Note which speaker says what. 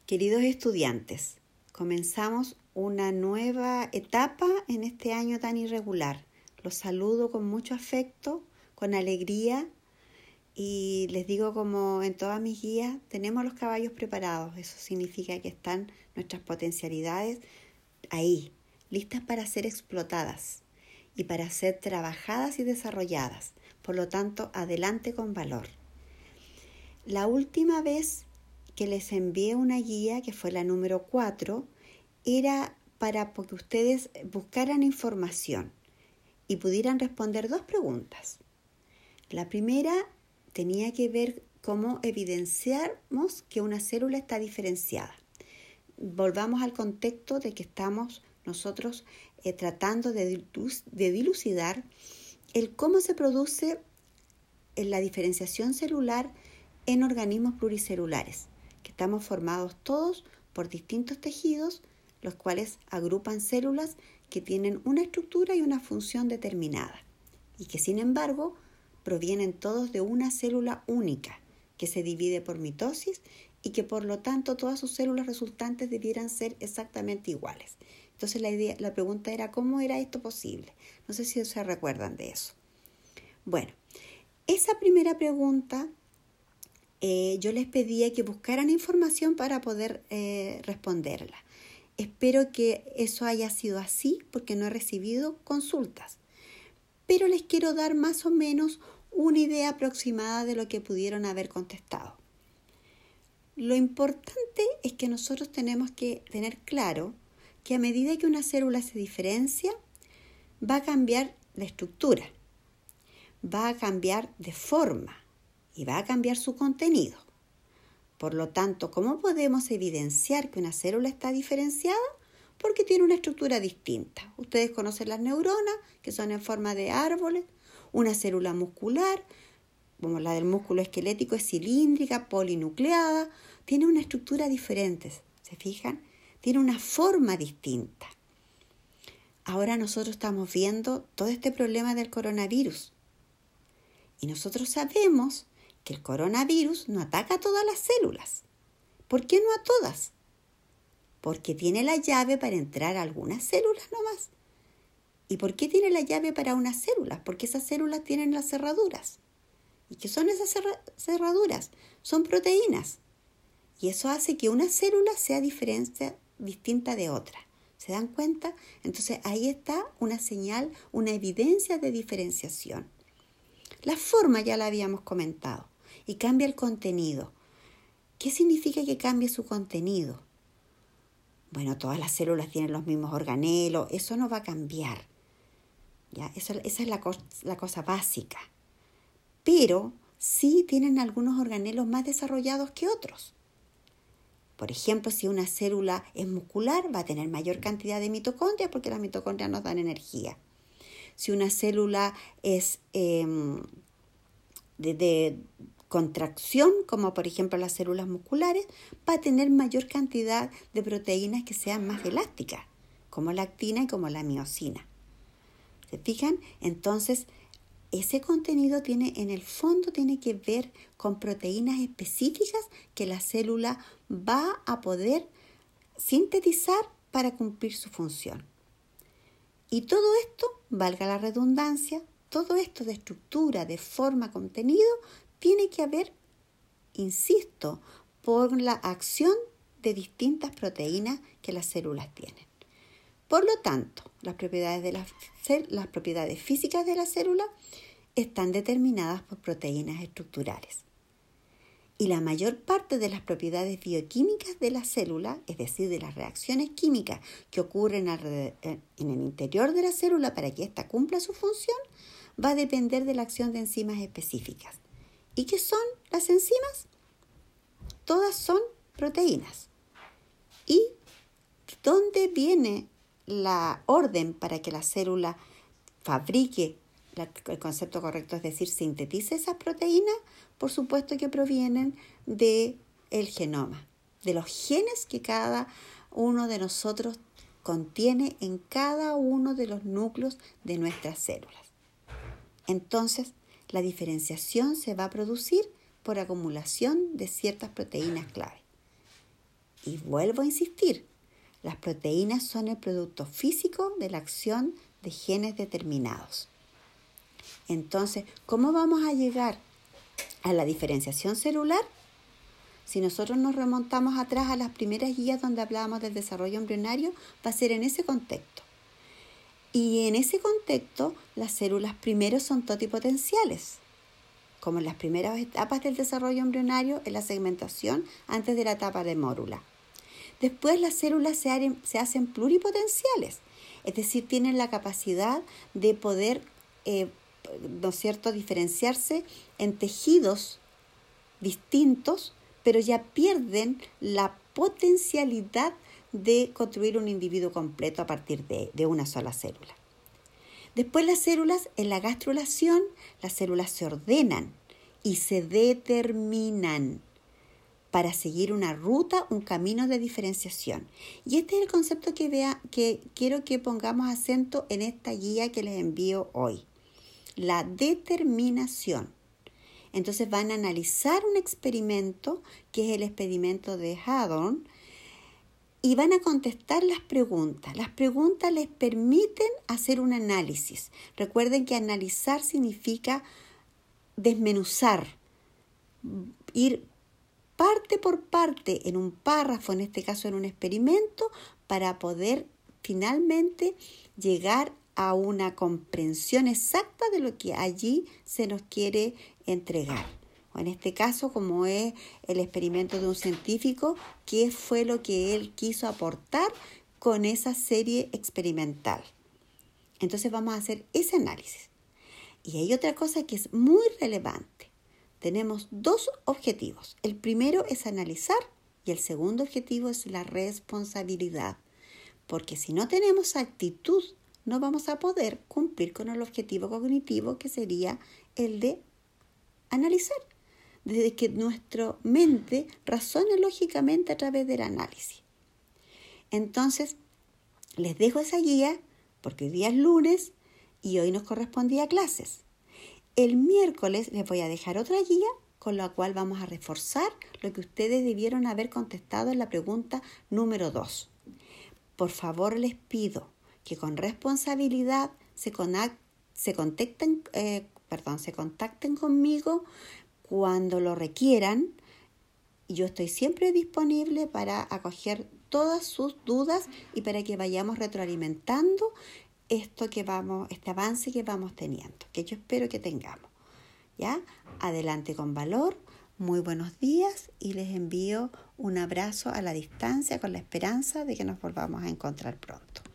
Speaker 1: Queridos estudiantes, comenzamos una nueva etapa en este año tan irregular. Los saludo con mucho afecto, con alegría y les digo como en todas mis guías, tenemos los caballos preparados. Eso significa que están nuestras potencialidades ahí, listas para ser explotadas y para ser trabajadas y desarrolladas. Por lo tanto, adelante con valor. La última vez que les envié una guía, que fue la número 4, era para que ustedes buscaran información y pudieran responder 2 preguntas. La primera tenía que ver cómo evidenciamos que una célula está diferenciada. Volvamos al contexto de que estamos nosotros tratando de dilucidar el cómo se produce la diferenciación celular en organismos pluricelulares, que estamos formados todos por distintos tejidos, los cuales agrupan células que tienen una estructura y una función determinada, y que sin embargo provienen todos de una célula única, que se divide por mitosis y que por lo tanto todas sus células resultantes debieran ser exactamente iguales. Entonces la pregunta era, ¿cómo era esto posible? No sé si se recuerdan de eso. Bueno, esa primera pregunta yo les pedía que buscaran información para poder responderla. Espero que eso haya sido así porque no he recibido consultas. Pero les quiero dar más o menos una idea aproximada de lo que pudieron haber contestado. Lo importante es que nosotros tenemos que tener claro que a medida que una célula se diferencia, va a cambiar la estructura, va a cambiar de forma y va a cambiar su contenido. Por lo tanto, ¿cómo podemos evidenciar que una célula está diferenciada? Porque tiene una estructura distinta. Ustedes conocen las neuronas, que son en forma de árboles. Una célula muscular, como la del músculo esquelético, es cilíndrica, polinucleada. Tiene una estructura diferente, ¿se fijan? Tiene una forma distinta. Ahora nosotros estamos viendo todo este problema del coronavirus. Y nosotros sabemos que el coronavirus no ataca a todas las células. ¿Por qué no a todas? Porque tiene la llave para entrar a algunas células nomás. ¿Y por qué tiene la llave para unas células? Porque esas células tienen las cerraduras. ¿Y qué son esas cerraduras? Son proteínas. Y eso hace que una célula sea distinta de otra. ¿Se dan cuenta? Entonces ahí está una señal, una evidencia de diferenciación. La forma ya la habíamos comentado y cambia el contenido. ¿Qué significa que cambie su contenido? Bueno, todas las células tienen los mismos organelos, eso no va a cambiar. ¿Ya? Esa es la cosa básica. Pero sí tienen algunos organelos más desarrollados que otros. Por ejemplo, si una célula es muscular, va a tener mayor cantidad de mitocondrias porque las mitocondrias nos dan energía. Si una célula es de contracción, como por ejemplo las células musculares, va a tener mayor cantidad de proteínas que sean más elásticas, como la actina y como la miosina. ¿Se fijan? Entonces, ese contenido en el fondo tiene que ver con proteínas específicas que la célula va a poder sintetizar para cumplir su función. Y todo esto, valga la redundancia, todo esto de estructura, de forma, contenido, tiene que haber, insisto, por la acción de distintas proteínas que las células tienen. Por lo tanto, las propiedades físicas de la célula están determinadas por proteínas estructurales. Y la mayor parte de las propiedades bioquímicas de la célula, es decir, de las reacciones químicas que ocurren en el interior de la célula para que ésta cumpla su función, va a depender de la acción de enzimas específicas. ¿Y qué son las enzimas? Todas son proteínas. ¿Y dónde viene la orden para que la célula fabrique? El concepto correcto es decir, sintetice esas proteínas, por supuesto que provienen del genoma, de los genes que cada uno de nosotros contiene en cada uno de los núcleos de nuestras células. Entonces, la diferenciación se va a producir por acumulación de ciertas proteínas clave. Y vuelvo a insistir, las proteínas son el producto físico de la acción de genes determinados. Entonces, ¿cómo vamos a llegar a la diferenciación celular? Si nosotros nos remontamos atrás a las primeras guías donde hablábamos del desarrollo embrionario, va a ser en ese contexto. Y en ese contexto, las células primero son totipotenciales, como en las primeras etapas del desarrollo embrionario, en la segmentación antes de la etapa de mórula. Después las células se hacen pluripotenciales, es decir, tienen la capacidad de poder, ¿no es cierto?, diferenciarse en tejidos distintos, pero ya pierden la potencialidad de construir un individuo completo a partir de una sola célula. Después las células, en la gastrulación, las células se ordenan y se determinan para seguir una ruta, un camino de diferenciación. Y este es el concepto que quiero que pongamos acento en esta guía que les envío hoy. La determinación. Entonces van a analizar un experimento, que es el experimento de Haddon, y van a contestar las preguntas. Las preguntas les permiten hacer un análisis. Recuerden que analizar significa desmenuzar, ir parte por parte en un párrafo, en este caso en un experimento, para poder finalmente llegar a una comprensión exacta de lo que allí se nos quiere entregar. O en este caso, como es el experimento de un científico, qué fue lo que él quiso aportar con esa serie experimental. Entonces vamos a hacer ese análisis. Y hay otra cosa que es muy relevante. Tenemos dos objetivos. El primero es analizar y el segundo objetivo es la responsabilidad. Porque si no tenemos actitud, no vamos a poder cumplir con el objetivo cognitivo, que sería el de analizar. Desde que nuestra mente razone lógicamente a través del análisis. Entonces, les dejo esa guía porque hoy día es lunes y hoy nos correspondía clases. El miércoles les voy a dejar otra guía con la cual vamos a reforzar lo que ustedes debieron haber contestado en la pregunta número 2. Por favor, les pido que con responsabilidad se contacten conmigo cuando lo requieran. Yo estoy siempre disponible para acoger todas sus dudas y para que vayamos retroalimentando este avance que vamos teniendo, que yo espero que tengamos. ¿Ya? Adelante con valor, muy buenos días y les envío un abrazo a la distancia con la esperanza de que nos volvamos a encontrar pronto.